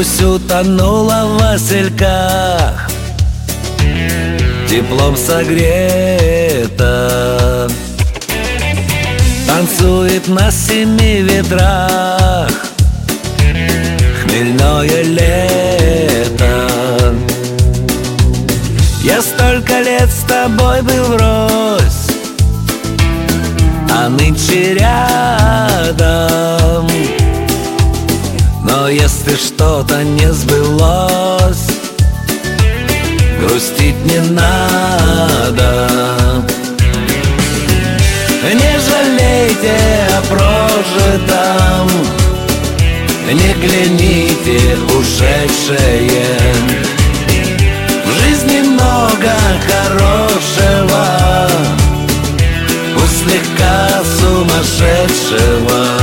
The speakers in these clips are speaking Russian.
Пусть утонула в васильках, теплом согрета, танцует на семи ветрах хмельное лето. Я столько лет с тобой был врозь, а нынче рядом. Но если что-то не сбылось, грустить не надо. Не жалейте о прожитом, не кляните ушедшее. В жизни много хорошего, пусть слегка сумасшедшего.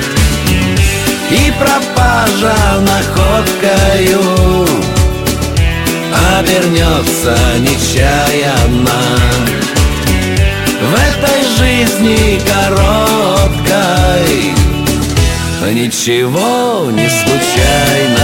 И пропажа находкою обернется нечаянно. В этой жизни короткой ничего не случайно.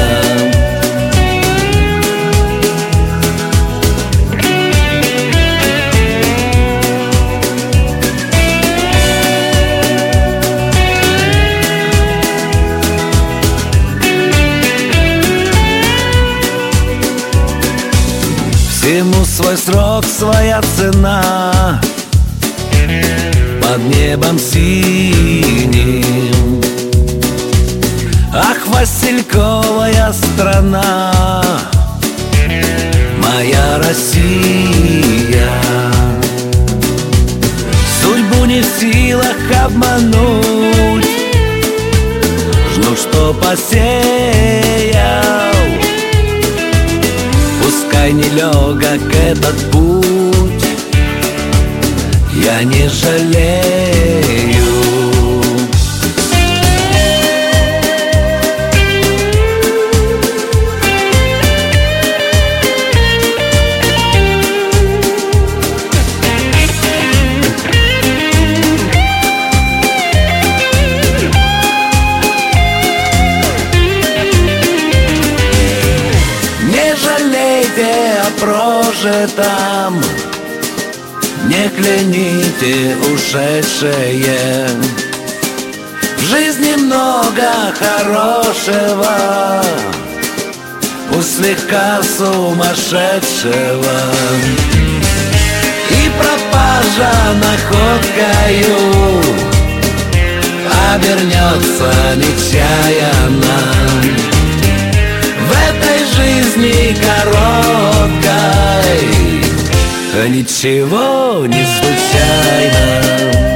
Всему свой срок, своя цена, под небом синим. Ах, васильковая страна, моя Россия, судьбу не в силах обмануть, жну, что посеял. Пускай нелегок этот путь, я не жалею. О прожитом, не кляните ушедшее. В жизни много хорошего, пусть слегка сумасшедшего. И пропажа находкою обернется нечаянно. В этой жизни короткой ничего не случайно.